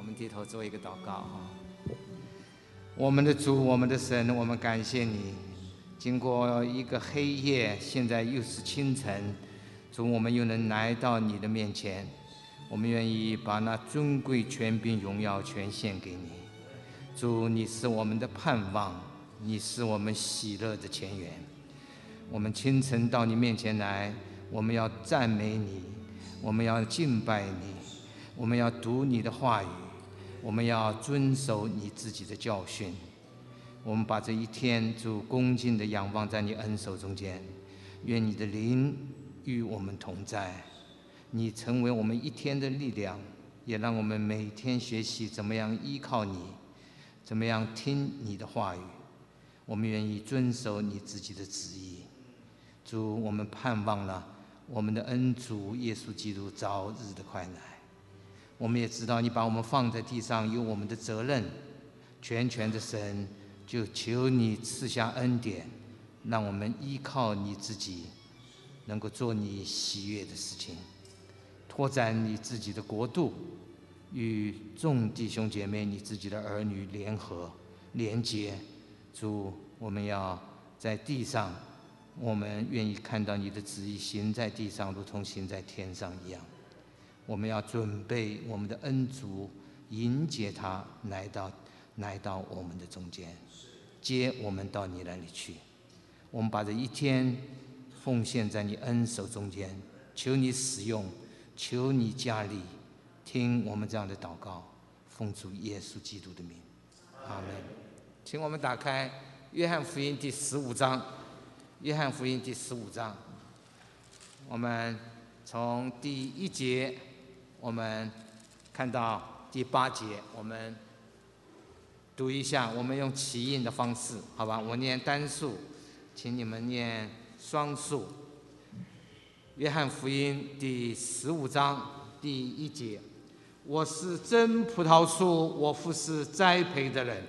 们低头做一个祷告哈。我们的主，我们的神，我们感谢你，经过一个黑夜，现在又是清晨，主，我们又能来到你的面前，我们愿意把那尊贵、权柄、荣耀全献给你。主，你是我们的盼望，你是我们喜乐的泉源。我们清晨到你面前来，我们要赞美你，我们要敬拜你，我们要读你的话语，我们要遵守你自己的教训。我们把这一天主恭敬地仰望在你恩手中间，愿你的灵与我们同在，你成为我们一天的力量，也让我们每天学习怎么样依靠你，怎么样听你的话语。我们愿意遵守你自己的旨意。主，我们盼望了我们的恩主耶稣基督早日的快来。我们也知道你把我们放在地上有我们的责任，全权的神，就求你赐下恩典，让我们依靠你自己，能够做你喜悦的事情，拓展你自己的国度，与众弟兄姐妹你自己的儿女联合连结。主，我们要在地上，我们愿意看到你的旨意行在地上，如同行在天上一样。我们要准备我们的恩主，迎接他来到我们的中间，接我们到你那里去。我们把这一天奉献在你恩手中间，求你使用，求你加力，听我们这样的祷告，奉主耶稣基督的名，阿们。请我们打开约翰福音第15章，约翰福音第15章，我们从第1节我们看到第8节，我们读一下，我们用起印的方式，好吧？我念单数，请你们念双数。约翰福音第15章第1节：我是真葡萄树，我父是栽培的人。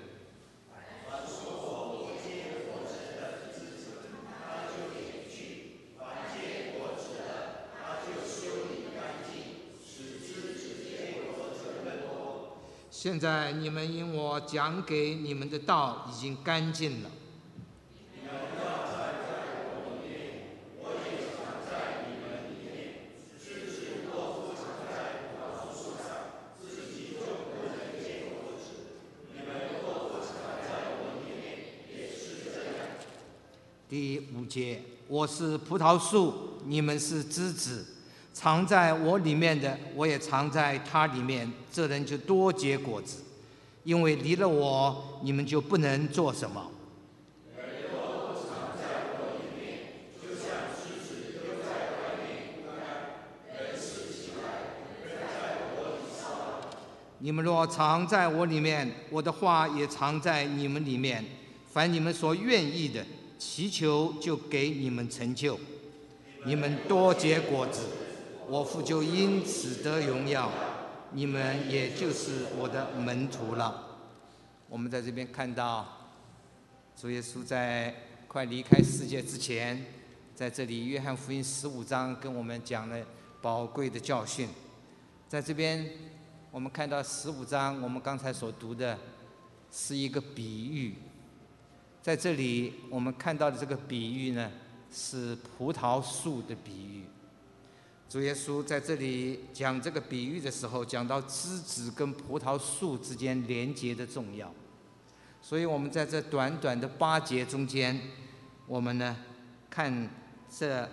现在你们因我讲给你们的道已经干净了。你们要站在我里面，我也藏在你们里面。枝子若不藏在葡萄树上，自己就不能结果子。你们若不藏在我里面，也是这样。第5节：我是葡萄树，你们是枝子。藏在我里面的，我也藏在他里面，这人就多结果子，因为离了我，你们就不能做什么。若不藏在我里面，就像枝子丢在外面枯干，人死起来，人在火里烧。你们若藏在我里面，我的话也藏在你们里面，凡你们所愿意的，祈求就给你们成就。你们多结果子，我父就因此得荣耀，你们也就是我的门徒了。我们在这边看到，主耶稣在快离开世界之前，在这里约翰福音15章跟我们讲了宝贵的教训。在这边我们看到15章，我们刚才所读的是一个比喻。在这里我们看到的这个比喻呢，是葡萄树的比喻。主耶稣在这里讲这个比喻的时候，讲到枝子跟葡萄树之间连结的重要。所以我们在这短短的8节中间，我们呢看这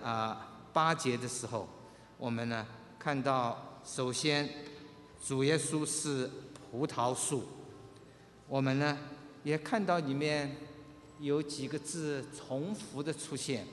8节的时候，我们呢看到，首先主耶稣是葡萄树，我们呢也看到里面有几个字重复的出现。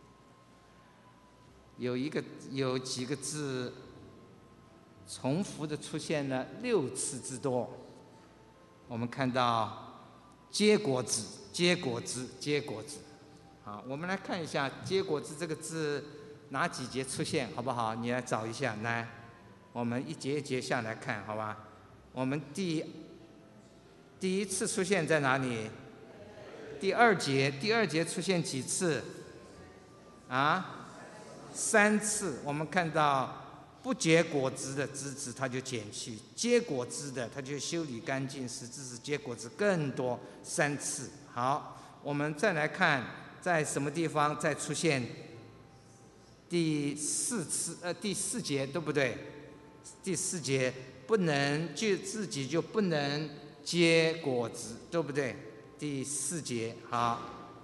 有几个字重复的出现了6次之多。我们看到结果子，结果子，结果子。好，我们来看一下结果子这个字哪几节出现，好不好？你来找一下，来，我们一节一节下来看，好吧？我们第一次出现在哪里？第2节，第2节出现几次？3次。我们看到不结果子的枝子它就剪去，结果子的它就修理干净，使枝子结果子更多3次。好，我们再来看在什么地方再出现第4节，对不对？第4节不能就自己就不能结果子，对不对？第4节。好，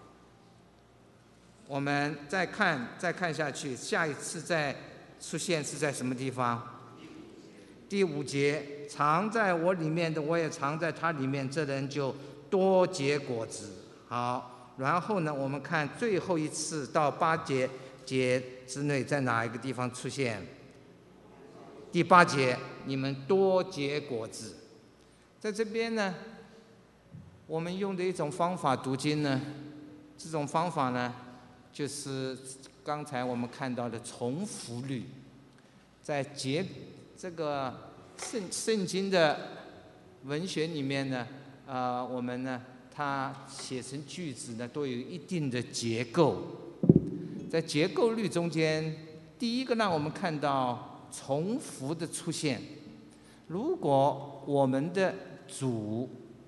我们再看下去，下一次再出现是在什么地方？第5节，藏在我里面的，我也藏在他里面，这人就多结果子。好，然后呢，我们看最后一次到8节之内，在哪一个地方出现？第8节，你们多结果子。在这边呢，我们用的一种方法读经呢，这种方法呢，就是刚才我们看到的重复律。在这个圣经的文学里面呢，我们呢，它写成句子呢，都有一定的结构。在结构律中间，第一个让我们看到重复的出现。如果我们的主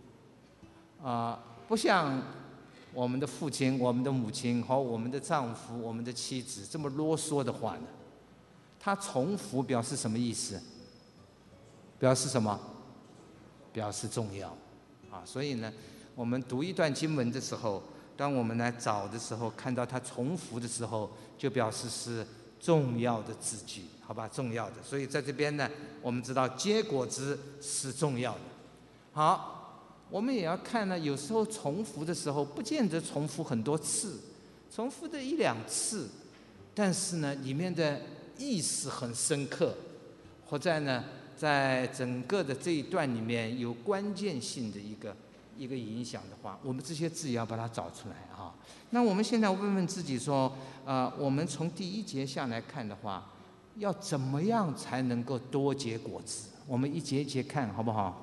不像我们的父亲、我们的母亲和我们的丈夫、我们的妻子这么啰嗦的话呢，它重复表示什么意思？表示什么？表示重要所以呢，我们读一段经文的时候，当我们来找的时候，看到它重复的时候，就表示是重要的字句，好吧？重要的。所以在这边呢，我们知道结果子是重要的。好，我们也要看呢，有时候重复的时候，不见得重复很多次，重复的1、2次，但是呢，里面的意思很深刻，或者呢，在整个的这一段里面有关键性的一个影响的话，我们这些字也要把它找出来那我们现在问问自己说，我们从第1节下来看的话，要怎么样才能够多结果子？我们一节一节看，好不好？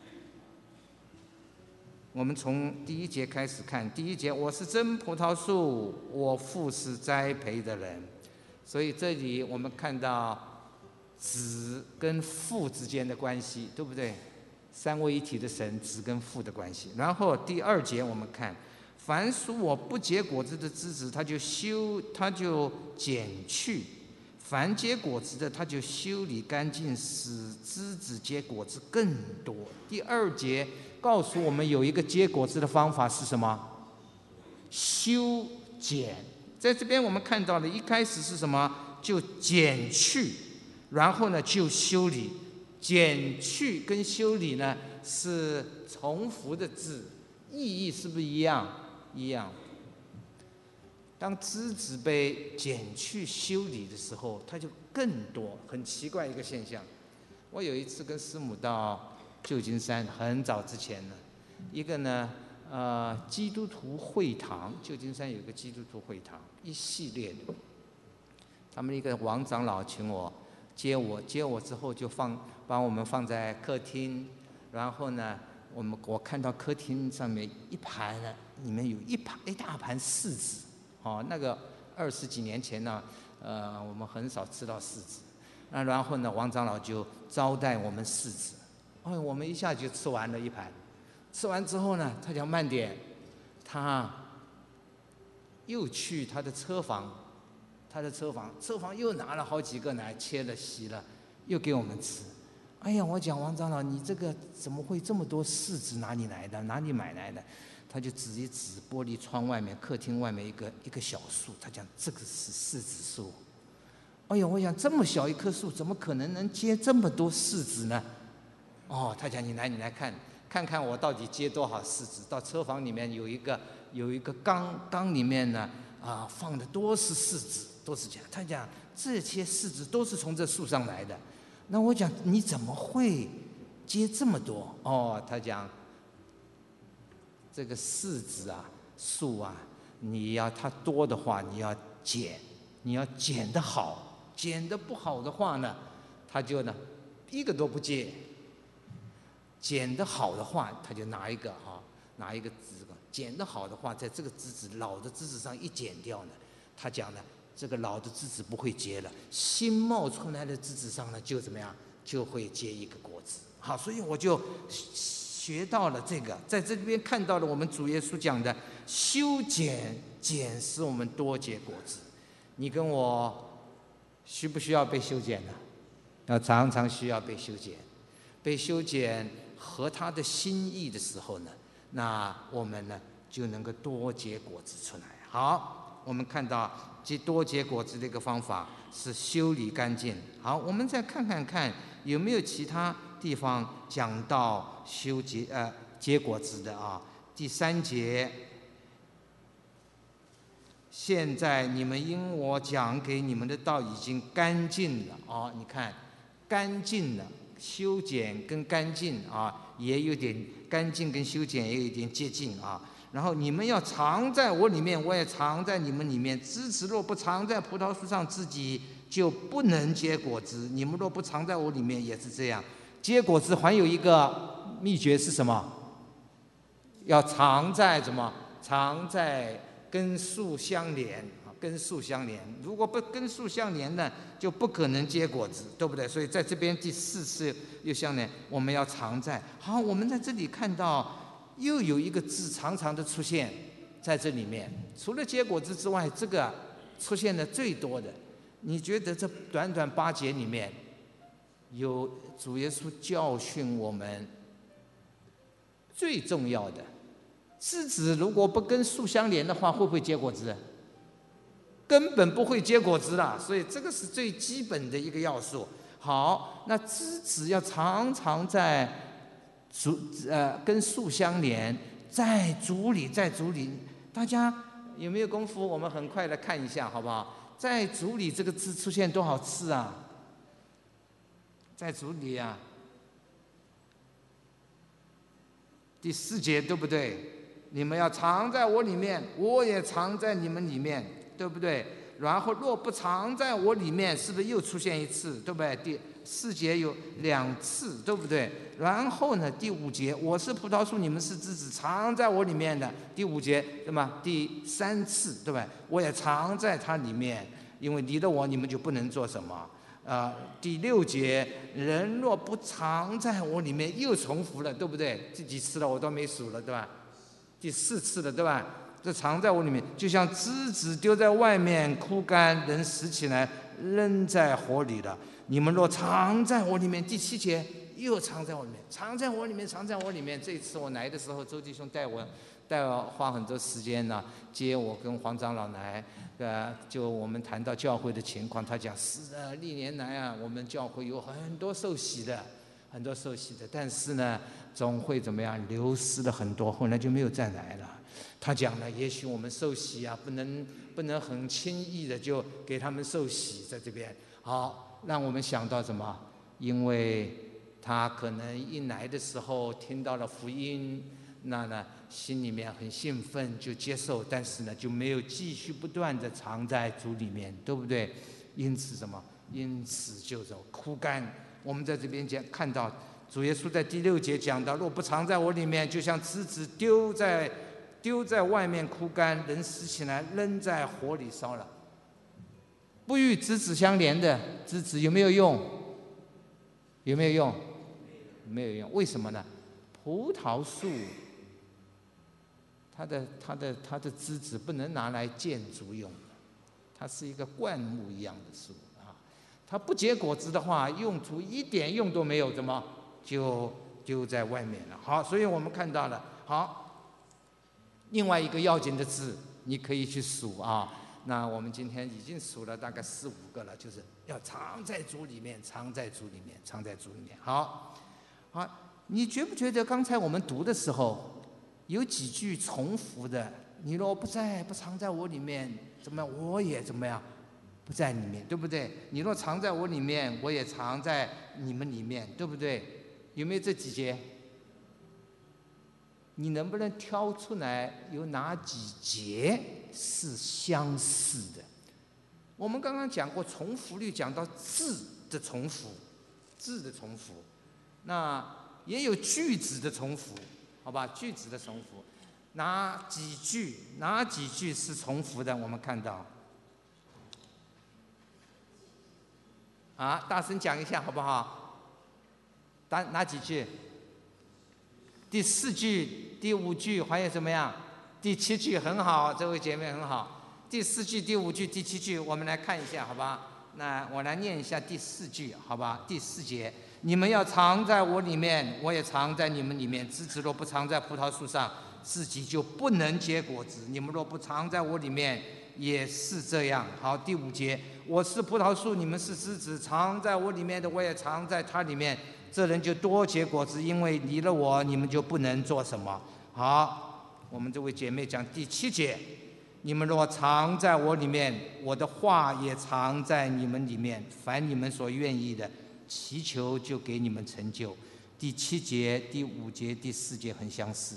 我们从第1节开始看。第1节，我是真葡萄树，我父是栽培的人。所以这里我们看到子跟父之间的关系，对不对？3位一体的神，子跟父的关系。然后第2节我们看，凡属我不结果子的枝子，他就剪去；凡结果子的，他就修理干净，使枝子结果子更多。第2节告诉我们有一个结果子的方法是什么？修剪。在这边我们看到的，一开始是什么？就剪去，然后呢就修理。剪去跟修理呢是重复的字，意义是不是一样？一样。当枝子被剪去修理的时候，它就更多。很奇怪一个现象。我有一次跟师母到旧金山，很早之前呢，一个呢基督徒会堂，旧金山有一个基督徒会堂，一系列的。他们一个王长老请我接我之后就把我们放在客厅，然后呢，我看到客厅上面一盘呢，里面有一大盘柿子，那个20几年前呢，我们很少吃到柿子，然后呢，王长老就招待我们柿子，我们一下就吃完了一盘，吃完之后呢，他讲慢点，他又去他的车房又拿了好几个来切了洗了，又给我们吃。哎呀，我讲王长老，你这个怎么会这么多柿子？哪里来的？哪里买来的？他就指一指玻璃窗外面，客厅外面一个小树，他讲这个是柿子树。哎呀，我想这么小一棵树，怎么可能结这么多柿子呢？他讲你来看看我到底结多少柿子。到车房里面有一个缸里面呢，放的都是柿子，都是这样。他讲这些柿子都是从这树上来的。那我讲你怎么会结这么多？他讲这个柿子树你要它多的话，你要剪得好，剪得不好的话呢，它就呢一个都不结。剪得好的话，他就拿一个枝子，剪得好的话，在这个老的枝子上一剪掉呢，他讲呢， 这个老的枝子不会结了，新冒出来的枝子上呢，就怎么样，就会结一个果子。好，所以我就学到了这个，在这边看到了我们主耶稣讲的修剪，剪使我们多结果子。你跟我需不需要被修剪呢？要常常需要被修剪，被修剪合他的心意的时候呢，那我们呢就能够多结果子出来。好，我们看到多结果子的一个方法是修理干净。好，我们再看看有没有其他地方讲到结果子的啊？第3节，现在你们因我讲给你们的道已经干净了啊！你看，干净了，修剪跟干净啊，也有点干净跟修剪也有一点接近啊。然后你们要藏在我里面，我也藏在你们里面。枝子若不藏在葡萄树上，自己就不能结果子。你们若不藏在我里面，也是这样。结果子还有一个秘诀是什么？要藏在什么？藏在跟树相连啊，跟树相连。如果不跟树相连呢，就不可能结果子，对不对？所以在这边第4次又相连，我们要藏在。好，我们在这里看到又有一个字常常的出现在这里面。除了结果子之外，这个出现的最多的，你觉得这短短8节里面，有主耶稣教训我们最重要的，枝子如果不跟树相连的话，会不会结果子？根本不会结果子啦。所以这个是最基本的一个要素。好，那枝子要常常在跟树相连，在主里，在主里。大家有没有功夫？我们很快的看一下，好不好？在主里这个字出现多少次啊？在主里啊，第4节对不对？你们要藏在我里面，我也藏在你们里面，对不对？然后若不藏在我里面，是不是又出现一次，对不对？第4节有2次，对不对？然后呢，第5节，我是葡萄树，你们是枝子，藏在我里面的。第5节，对吗？第3次，对吧？我也藏在它里面，因为离了我，你们就不能做什么。第6节，人若不藏在我里面，又重复了，对不对？这几次了，我都没数了，对吧？第4次了，对吧？这藏在我里面，就像枝子丢在外面枯干，人拾起来扔在火里了。你们若藏在我里面，第7节又藏在我里面，藏在我里面，藏在我里面。这一次我来的时候，周弟兄带我花很多时间呢，接我跟黄长老来。就我们谈到教会的情况，他讲是啊，历年来啊，我们教会有很多受洗的，但是呢，总会怎么样，流失了很多，后来就没有再来了。他讲呢，也许我们受洗啊，不能很轻易的就给他们受洗，在这边。好，让我们想到什么？因为他可能一来的时候听到了福音，那呢心里面很兴奋就接受，但是呢就没有继续不断的藏在主里面，对不对？因此什么？因此就走枯干。我们在这边看到主耶稣在第6节讲到，若不藏在我里面，就像枝子丢在外面枯干，人拾起来扔在火里烧了。不与枝子相连的枝子有没有用？有没有用？没有用。为什么呢？葡萄树它的枝子不能拿来建筑用的，它是一个灌木一样的树啊。它不结果子的话，用处一点用都没有，怎么就丢在外面了？好，所以我们看到了。好，另外一个要紧的字，你可以去数啊。那我们今天已经数了大概4、5个了，就是要藏在主里面，藏在主里面，藏在主里面。好，你觉不觉得刚才我们读的时候有几句重复的？你若不藏在我里面，怎么样？我也怎么样？不在里面，对不对？你若藏在我里面，我也藏在你们里面，对不对？有没有这几节？你能不能挑出来有哪几节是相似的？我们刚刚讲过重复率，讲到字的重复，那也有句子的重复，好吧？句子的重复，哪几句是重复的？我们看到啊，大声讲一下好不好？哪几句？第4句、第5句，还有怎么样？第7句很好，这位姐妹很好。第4句、第5句、第7句，我们来看一下，好吧？那我来念一下第4句，好吧？第4节，你们要藏在我里面，我也藏在你们里面。枝子若不藏在葡萄树上，自己就不能结果子。你们若不藏在我里面，也是这样。好，第5节，我是葡萄树，你们是枝子，藏在我里面的，我也藏在他里面。这人就多结果子，因为离了我，你们就不能做什么。好，我们这位姐妹讲第7节，你们若常在我里面，我的话也常在你们里面。凡你们所愿意的，祈求就给你们成就。第7节、第5节、第4节很相似，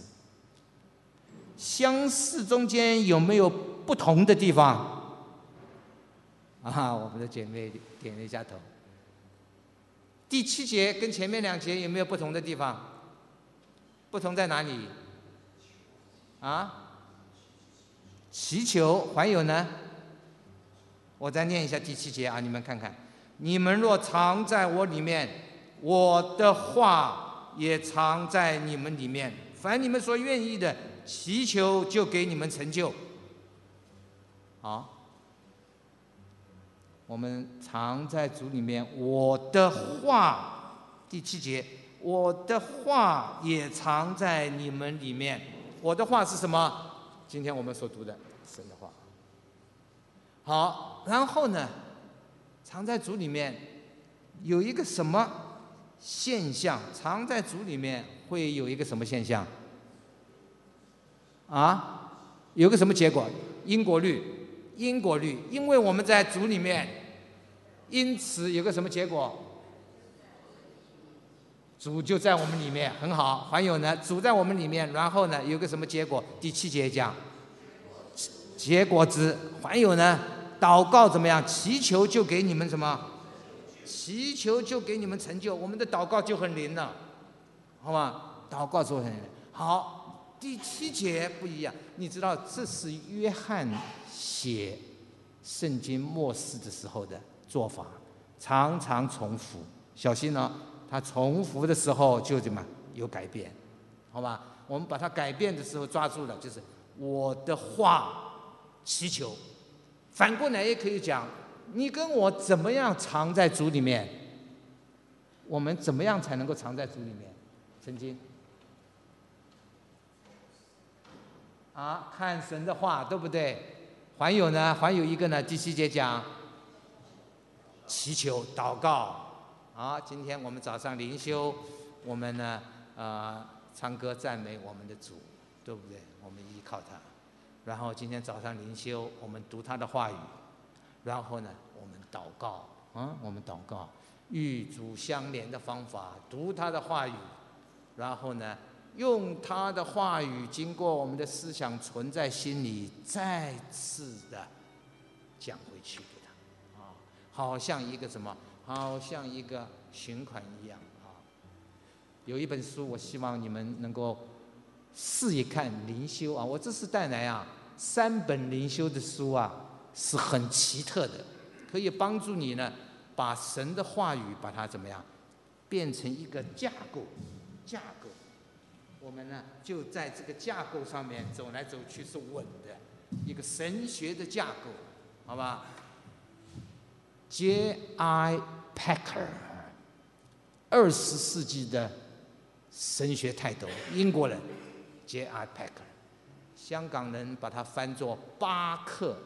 相似中间有没有不同的地方？啊，我们的姐妹点了一下头。第7节跟前面2节有没有不同的地方？不同在哪里？啊？祈求，还有呢？我再念一下第7节啊，你们看看。你们若藏在我里面，我的话也藏在你们里面。凡你们所愿意的，祈求就给你们成就。好。我们藏在主里面，我的话，第7节，我的话也藏在你们里面。我的话是什么？今天我们所读的神的话。好，然后呢，藏在主里面有一个什么现象？藏在主里面会有一个什么现象？啊，有个什么结果？因果律。因果律，因为我们在主里面，因此有个什么结果？主就在我们里面，很好。还有呢，主在我们里面，然后呢，有个什么结果？第7节讲，结果子。还有呢，祷告怎么样？祈求就给你们什么？祈求就给你们成就。我们的祷告就很灵了，好吧？祷告就很灵。好，第7节不一样，你知道这是约翰写圣经末世的时候的做法，常常重复，小心哦，他重复的时候就怎么有改变，好吧？我们把它改变的时候抓住了，就是我的话祈求。反过来也可以讲，你跟我怎么样藏在主里面？我们怎么样才能够藏在主里面？圣经啊，看神的话，对不对？还有呢，还有一个呢，第7节讲祈求祷告。好，今天我们早上灵修，我们呢唱歌赞美我们的主，对不对？我们依靠他。然后今天早上灵修，我们读他的话语，然后呢，我们祷告啊，我们祷告，与主相连的方法，读他的话语，然后呢，用他的话语经过我们的思想存在心里，再次的讲回去给他啊，好像一个什么，好像一个循环一样啊。有一本书，我希望你们能够试一看灵修啊。我这次带来啊3本灵修的书啊，是很奇特的，可以帮助你呢把神的话语把它怎么样变成一个架构。我们呢就在这个架构上面走来走去是稳的，一个神学的架构，好吧 ？J.I. Packer， 20世纪的神学泰斗，英国人 J.I. Packer， 香港人把它翻作巴克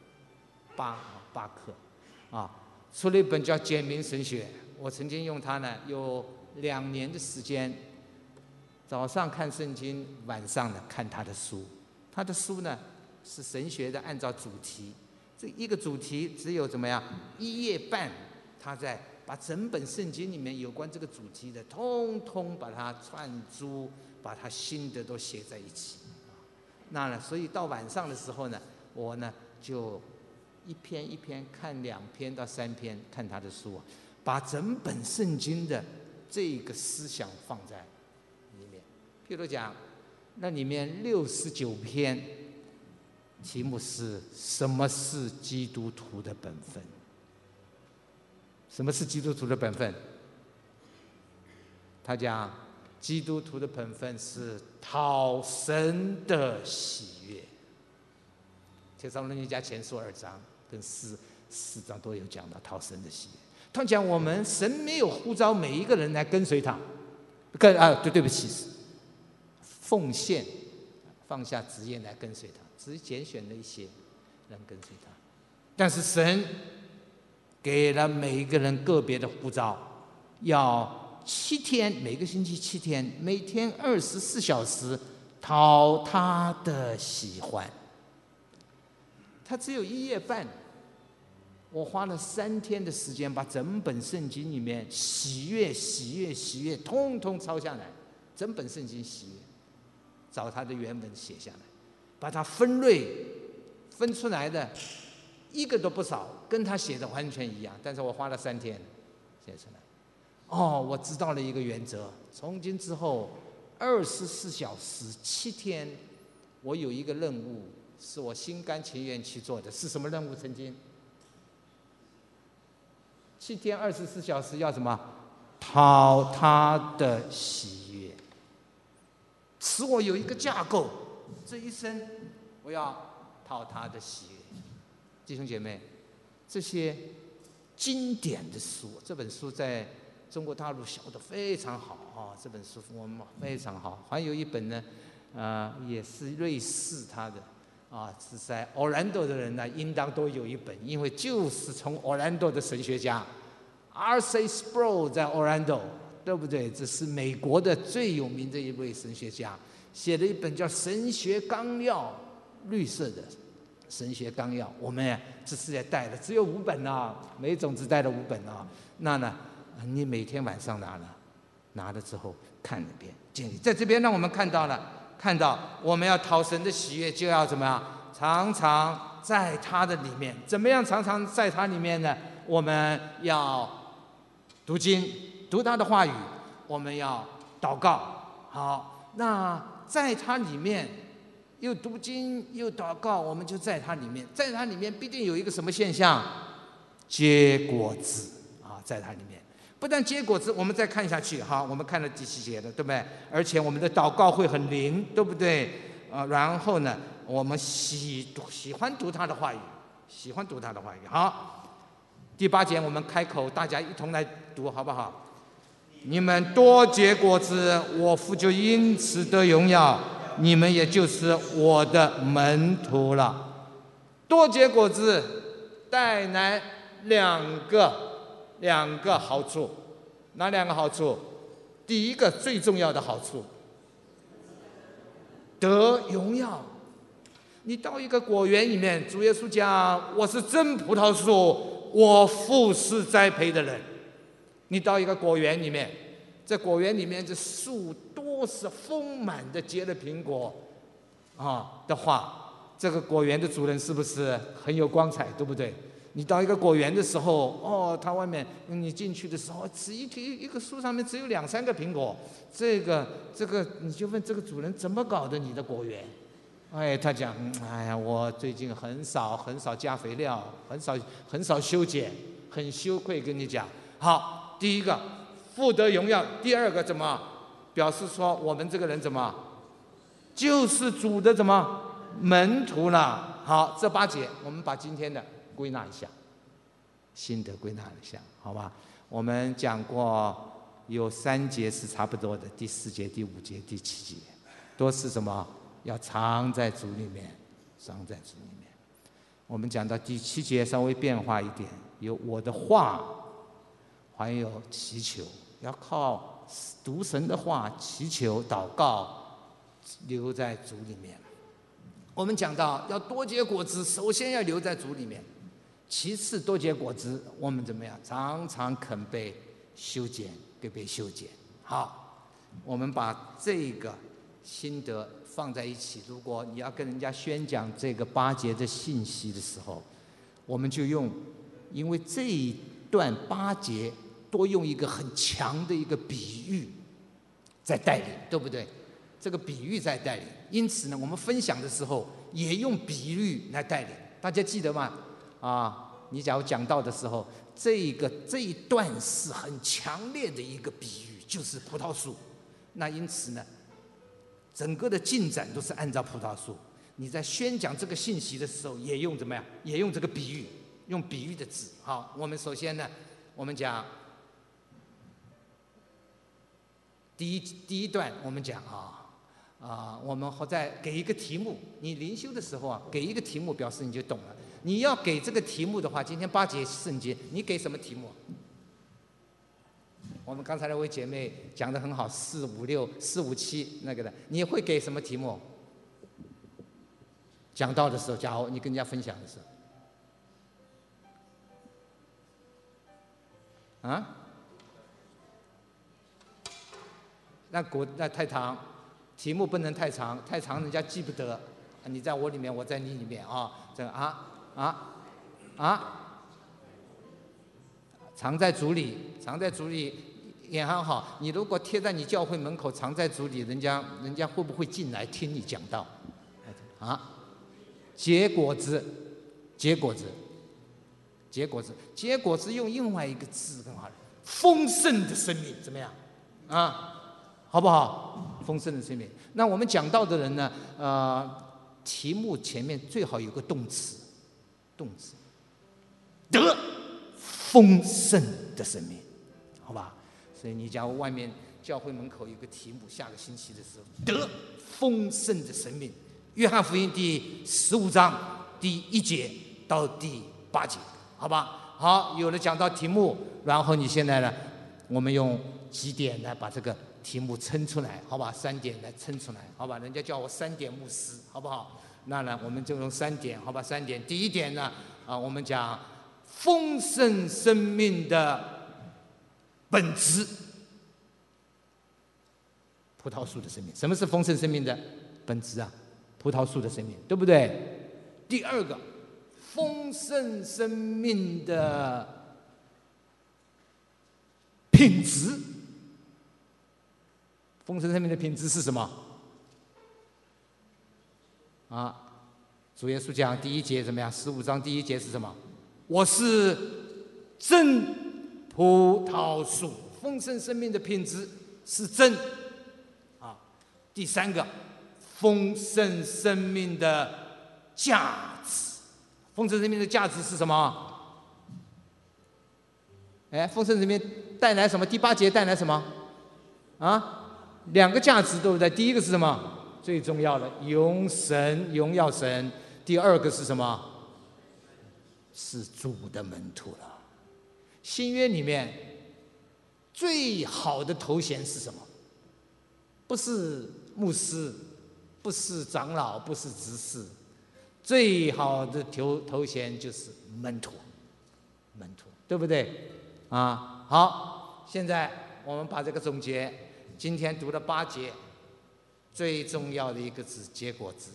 啊，出了一本叫《简明神学》，我曾经用它呢有2年的时间。早上看圣经，晚上呢看他的书。他的书呢是神学的，按照主题，这一个主题只有怎么样1页半，他在把整本圣经里面有关这个主题的，通通把它串珠，把它心得都写在一起。那呢，所以到晚上的时候呢，我呢就一篇一篇看2篇到3篇，看他的书啊，把整本圣经的这个思想放在。譬如讲，那里面69篇，题目是什么是基督徒的本分？ 什么是基督徒的本分？他讲，基督徒的本分是讨神的喜悦。帖撒罗尼迦前书2章跟4章都有讲到讨神的喜悦。他讲神没有呼召每一个人来跟随他，对不起，奉献放下职业来跟随他，只是拣选了一些人跟随他。但是神给了每一个人个别的呼召，要7天，每个星期7天，每天24小时讨他的喜欢。他只有1页半，我花了3天的时间，把整本圣经里面喜悦，通通抄下来，整本圣经喜悦，找他的原文写下来，把它分类分出来的一个都不少，跟他写的完全一样，但是我花了3天写出来。我知道了一个原则，从今之后24小时7天，我有一个任务是我心甘情愿去做的。是什么任务？曾经7天24小时要什么？讨他的喜悦，使我有一个架构，这一生我要讨他的喜悦。弟兄姐妹，这些经典的书，这本书在中国大陆销得非常好这本书我们非常好。还有一本呢，也是瑞士他的是在 Orlando 的人呢，应当都有一本，因为就是从 Orlando 的神学家 R.C. Sproul 在 Orlando， 对不对？这是美国的最有名的一位神学家，写了一本叫《神学纲要》，绿色的神学纲要。我们这次也带了，只有5本每种只带了5本那呢，你每天晚上拿了之后看一遍，建议在这边让我们看到我们要讨神的喜悦，就要怎么样？常常在他的里面。怎么样常常在他里面呢？我们要读经，读他的话语，我们要祷告。好，那在他里面又读经又祷告，我们就在他里面。在他里面必定有一个什么现象？结果子在他里面。不但结果子，我们再看下去我们看了第7节的，对不对？而且我们的祷告会很灵，对不对？然后呢，我们喜欢读他的话语，好，第8节我们开口，大家一同来读，好不好？你们多结果子，我父就因此得荣耀，你们也就是我的门徒了。多结果子带来两个好处。哪2个好处？第一个最重要的好处，得荣耀。你到一个果园里面，主耶稣讲，我是真葡萄树，我父是栽培的人。你到一个果园里面，在果园里面这树多是丰满的结了苹果的话，这个果园的主人是不是很有光彩，对不对？你到一个果园的时候，它外面你进去的时候，只一个树上面只有2、3个苹果，这个你就问这个主人怎么搞的你的果园？他讲，我最近很少加肥料，很少修剪，很羞愧跟你讲。好，第一个父得荣耀，第2个怎么表示说我们这个人怎么就是主的怎么门徒了？好，这8节我们把今天的归纳一下，心得归纳一下，好吧？我们讲过有3节是差不多的，第4节、第5节、第7节，都是什么？要常在主里面，常在主里面。我们讲到第7节稍微变化一点，有我的话，还有祈求，要靠读神的话，祈求、祷告，留在主里面。我们讲到要多结果子，首先要留在主里面。其次多结果子，我们怎么样？常常肯被修剪，被修剪。好，我们把这个心得放在一起。如果你要跟人家宣讲这个8节的信息的时候，我们就因为这一段8节多用一个很强的一个比喻在带领，对不对？这个比喻在带领，因此呢，我们分享的时候也用比喻来带领。大家记得吗？ 你假如讲到的时候，这一段是很强烈的一个比喻，就是葡萄树。那因此呢，整个的进展都是按照葡萄树。你在宣讲这个信息的时候，也用怎么样？也用这个比喻，用比喻的字。好，我们首先呢，我们讲第一段，我们讲我们再给一个题目。你灵修的时候给一个题目，表示你就懂了。你要给这个题目的话，今天8节圣经，你给什么题目？我们刚才那位姐妹讲得很好，4、5、6、4、5、7那个的，你会给什么题目？讲到的时候，假如你跟人家分享的时候，那太长，题目不能太长，太长人家记不得。你在我里面，我在你里面这个藏在主里，藏在主里也很好。你如果贴在你教会门口，藏在主里，人家会不会进来听你讲道？结果子，结果子，结果子，结果子用另外一个字更好，丰盛的生命怎么样？好不好？丰盛的生命。那我们讲道的人呢？题目前面最好有个动词，得丰盛的生命，好吧？所以你假如外面教会门口有个题目，下个星期的时候，得丰盛的生命。约翰福音第15章第1节到第8节，好吧？好，有了讲到题目，然后你现在呢，我们用几点来把这个题目撑出来，好吧？3点来撑出来，好吧？人家叫我3点牧师，好不好？那呢，我们就用3点，好吧？3点，第一点呢，我们讲丰盛生命的本质，葡萄树的生命。什么是丰盛生命的本质啊？葡萄树的生命，对不对？第二个，丰盛生命的品质。丰盛生命的品质是什么？主耶稣讲第1节怎么样？15章第1节是什么？我是真葡萄树。丰盛生命的品质是真。第3个，丰盛生命的价值。丰盛生命的价值是什么？丰盛生命带来什么？第8节带来什么？2个价值，对不对？第一个是什么？最重要的，荣耀神。第2个是什么？是主的门徒了。新约里面最好的头衔是什么？不是牧师，不是长老，不是执事，最好的头衔就是门徒，对不对？好，现在我们把这个总结，今天读了8节，最重要的一个字，结果子。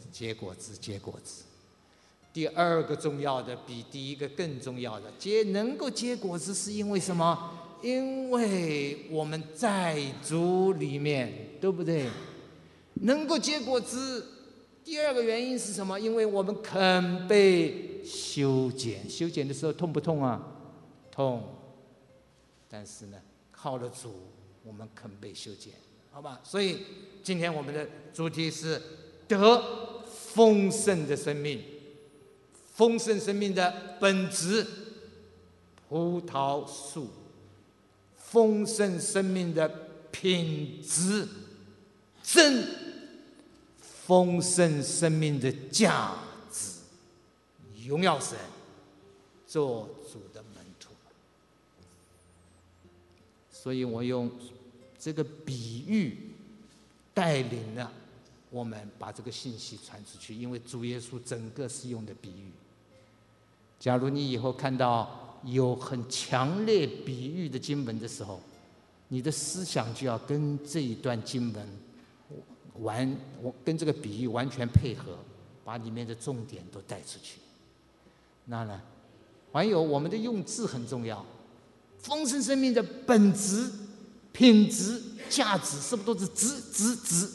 第2个重要的，比第1个更重要的，能够结果子是因为什么？因为我们在主里面，对不对？能够结果子，第2个原因是什么？因为我们肯被修剪。修剪的时候痛不痛啊？痛。但是呢，靠了主，我们肯被修剪，好吧？所以今天我们的主题是得丰盛的生命。丰盛生命的本质，葡萄树。丰盛生命的品质，真。丰盛生命的价值，荣耀神，做主的门徒。所以我用这个比喻带领了我们把这个信息传出去，因为主耶稣整个是用的比喻。假如你以后看到有很强烈比喻的经文的时候，你的思想就要跟这一段经文跟这个比喻完全配合，把里面的重点都带出去。那呢，还有我们的用字很重要。丰盛生命的本质、品质、价值，是不是都是值？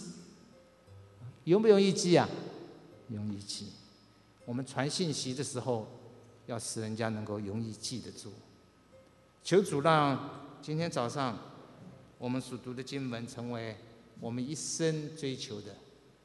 容不容易记啊？容易记。我们传信息的时候， 要使人家能够容易记得住。求主让今天早上我们所读的经文成为我们一生追求的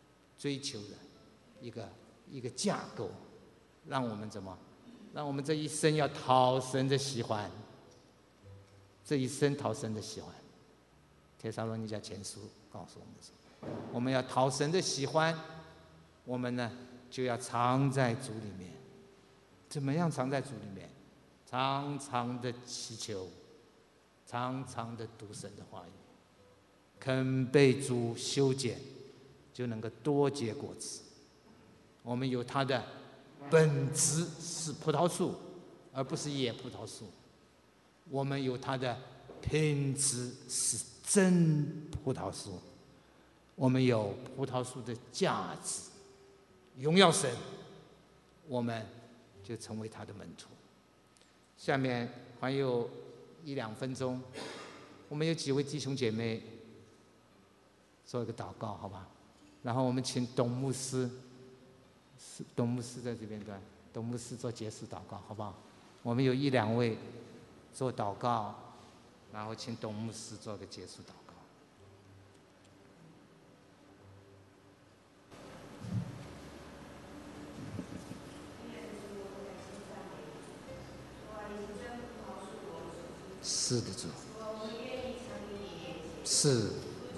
一个架构，让我们让我们这一生要讨神的喜欢，这一生讨神的喜欢。帖撒罗尼迦前书告诉我们说，我们要讨神的喜欢，我们呢就要藏在主里面。怎么样藏在主里面？常常的祈求，常常的读神的话语，肯被主修剪，就能够多结果子。我们有它的本质是葡萄树，而不是野葡萄树；我们有它的品质是真葡萄树，我们有葡萄树的价值，荣耀神，我们就成为他的门徒。下面还有1-2分钟，我们有几位弟兄姐妹做一个祷告，好吧？然后我们请董牧师在这边的，董牧师做结束祷告，好不好？我们有1-2位做祷告，然后请董牧师做个结束祷告。是的，主。是。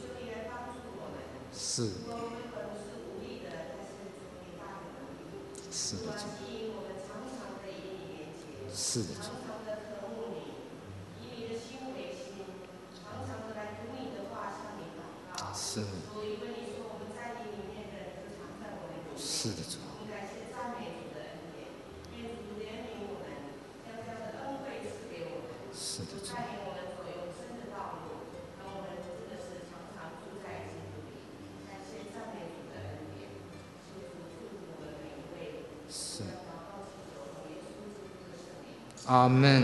是。是的，主。是的，主。是。是的，主。是的，主。是。阿们。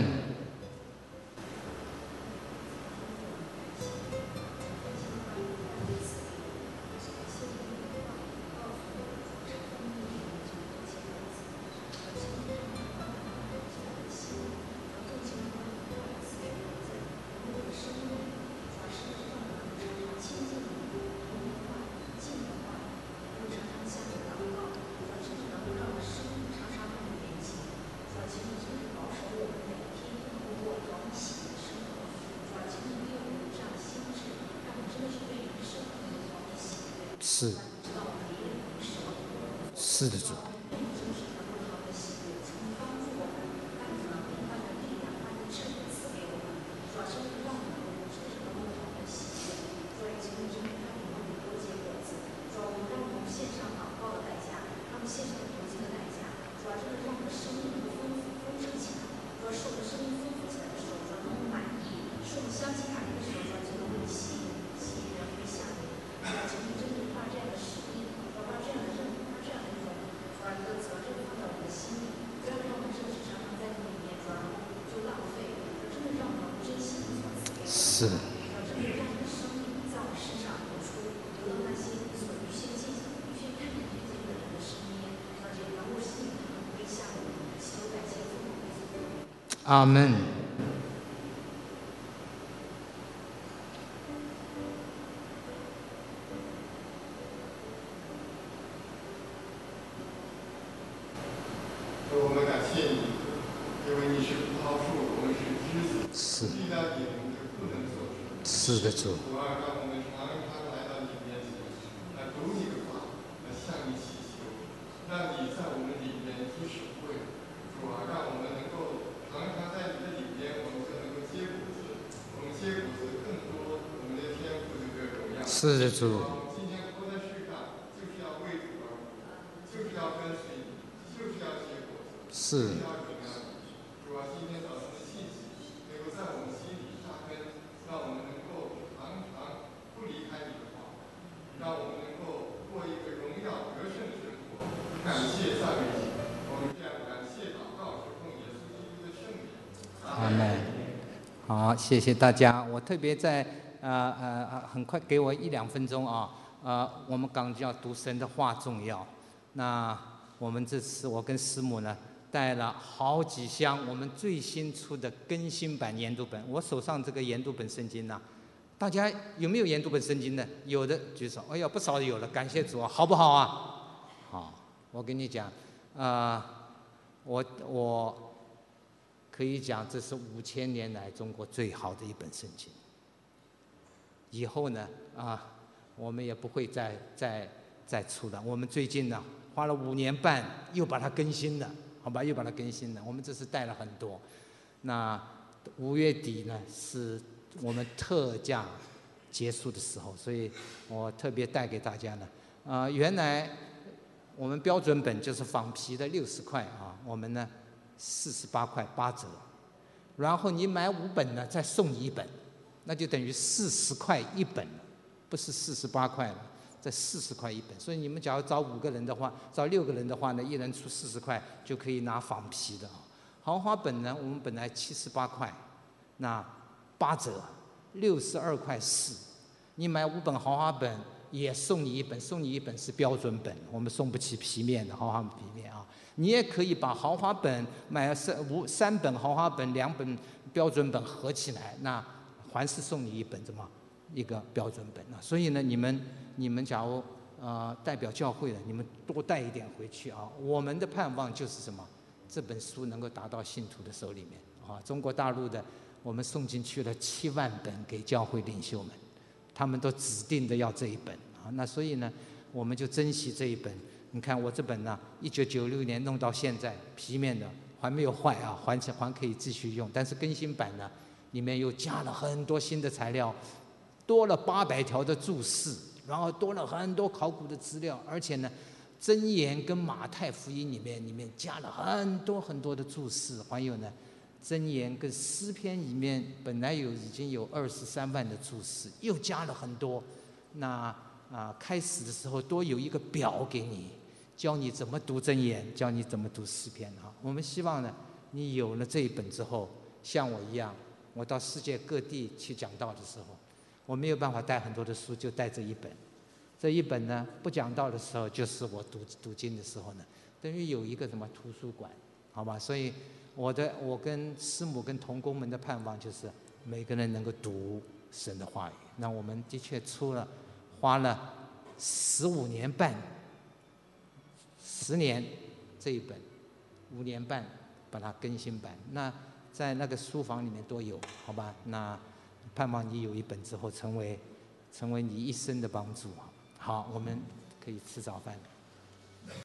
是。是的，主。是。阿们。 我们感谢你，因为你是葡萄树，我们是枝子， 是。 既然你们就不能做出。 是的，主。 主啊，让我们常常来到你面前，来读你的话，来向你祈求，让你在我们里面居首位。主啊，让我们能够常常在你的里面，我们就能够结果子，我们结果子更多，我们的天赋就更荣耀。 是的，主。 今天活在世上，就是要为主而活，就是要跟随你，就是要结果子。 是。 主啊，今天早上的信息能够在我们心里扎根，让我们能够常常不离开你的话，让我们能够过一个荣耀得胜的生活。感谢赞美你，我们这样感谢祷告是奉耶稣基督的圣名。 阿们。好，谢谢大家。我特别在很快给我1-2分钟啊。我们刚要读神的话重要。那我们这次我跟师母呢， 带了好几箱我们最新出的更新版研读本。我手上这个研读本圣经呢，大家有没有研读本圣经的？有的举手。哎呀，不少有了，感谢主啊，好不好啊？好，我跟你讲，我可以讲这是5000年来中国最好的一本圣经。以后呢，我们也不会再出了。我们最近呢，花了5年半又把它更新了，好吧，又把它更新了。我们这次带了很多。那5月底呢，是我们特价结束的时候，所以我特别带给大家呢。原来我们标准本就是仿皮的60块啊，我们呢48块8折，然后你买5本呢，再送你1本，那就等于40块1本了，不是48块了，这40块1本。所以你们假如找5个人的话，找6个人的话呢，一人出40块就可以拿仿皮的。豪华本呢，我们本来78块，那8折，62块4。你买5本豪华本也送你1本，送你1本是标准本，我们送不起皮面的豪华皮面啊。你也可以把豪华本买3本豪华本，2本标准本合起来，那还是送你1本一个标准本啊。所以呢，你们假如代表教会的，你们多带一点回去啊。我们的盼望就是什么？这本书能够达到信徒的手里面啊。中国大陆的我们送进去了7万本给教会领袖们，他们都指定的要这一本啊。那所以呢，我们就珍惜这一本。你看我这本呢，1996年弄到现在，皮面的还没有坏啊，还可以继续用。但是更新版呢，里面又加了很多新的材料，多了800条的注释，然后多了很多考古的资料，而且呢，箴言跟马太福音里面加了很多很多的注释，还有呢，箴言跟诗篇里面本来已经有23万的注释，又加了很多。那开始的时候多有一个表给你，教你怎么读箴言，教你怎么读诗篇啊。我们希望呢，你有了这一本之后，像我一样，我到世界各地去讲道的时候，我没有办法带很多的书，就带这一本。这一本呢，不讲道的时候，就是我读经的时候呢，等于有一个什么图书馆，好吧？所以我跟师母跟同工们的盼望就是每个人能够读神的话语。那我们的确花了15年半，10年这一本，5年半把它更新版。那在那个书房里面都有，好吧？那盼望你有一本之后，成为你一生的帮助。好，我们可以吃早饭。